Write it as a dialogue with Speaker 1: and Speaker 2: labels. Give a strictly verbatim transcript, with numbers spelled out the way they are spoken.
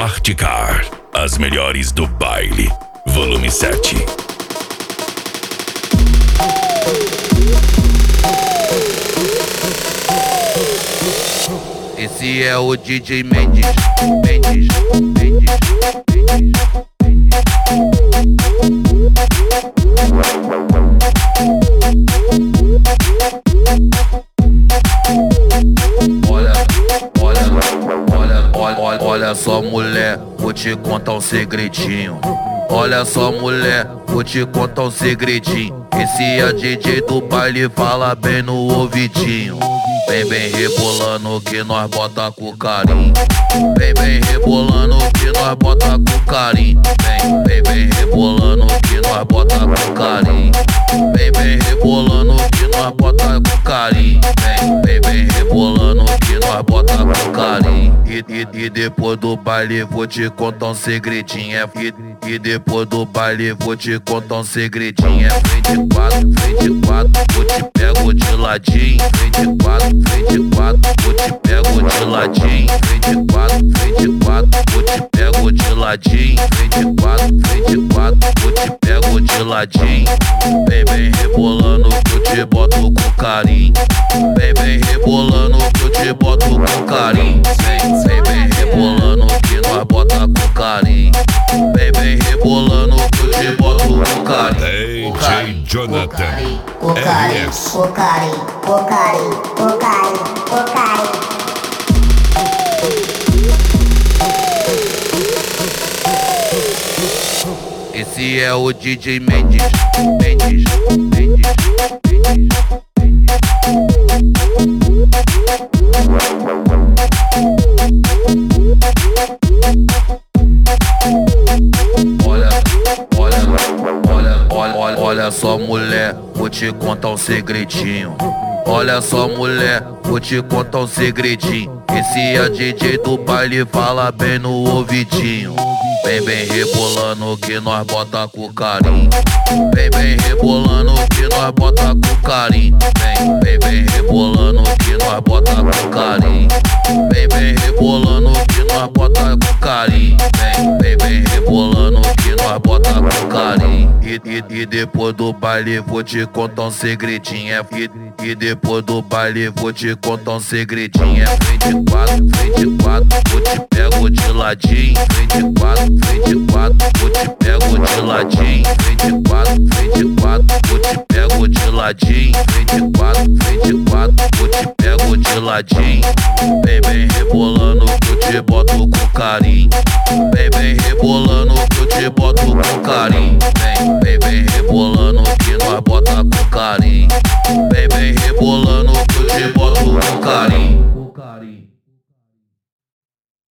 Speaker 1: Artcar, as melhores do baile, volume sete.
Speaker 2: Esse é o D J Mendes, Mendes, Mendes, Mendes, Olha, olha, olha, olha, olha, olha só, mulher, vou te contar um segredinho. Olha só, mulher, vou te contar um segredinho. Esse é D J do baile, fala bem no ouvidinho. Vem, vem rebolando que nós bota com carinho. Vem, vem rebolando que nós bota com carinho. Vem, vem, vem rebolando que nós bota com carinho. Vem, vem rebolando que nós bota com carinho. Vem, vem, vem rebolando que nós bota com carinho. E, e, e depois do baile vou te contar um segredinho. É, e, e depois do baile vou te contar um segredinho. É frente quatro, frente quatro, vou te pego de ladinho. Frente quatro, frente quatro, vou te pego de ladinho. Frente quatro, frente quatro, vou te pego de ladinho. Frente quatro, frente quatro, vou te pego de ladinho. Vem, vem rebolando que eu te boto com carinho. Vem, vem rebolando que eu te boto com carinho. Vem, vem, vem rebolando que nós bota com carinho. Vem, vem rebolando que eu te boto com carinho.
Speaker 1: D J Jonathan,
Speaker 3: O carinho, o carinho, o carinho, o carinho, o carinho.
Speaker 2: Esse é o D J Mendes, Mendes, Mendes, Mendes, Olha, olha, olha, olha, olha, olha só, mulher, vou te contar um segredinho. Olha só, mulher, vou te contar um segredinho. Esse é D J do baile, fala bem no ouvidinho. Vem, vem rebolando que nós bota com carinho. Vem, vem rebolando que nós bota com carinho. Vem, vem, vem rebolando que nós bota com carinho. Vem, vem rebolando que nós bota com carinho. Vem, vem, vem rebolando que nós bota com carinho. E, e, e depois do baile vou te contar um segredinho. É, e, e depois do baile vou te contar um segredinho. É frente quatro, frente quatro, vou te pego de ladinho. Frente quatro, frente quatro, vou te pego de ladinho. Frente quatro, frente quatro, vou te pego de ladinho. Frente quatro, frente quatro, vou te pego de ladinho. Vem, vem rebolando que eu te boto com carinho. Vem, vem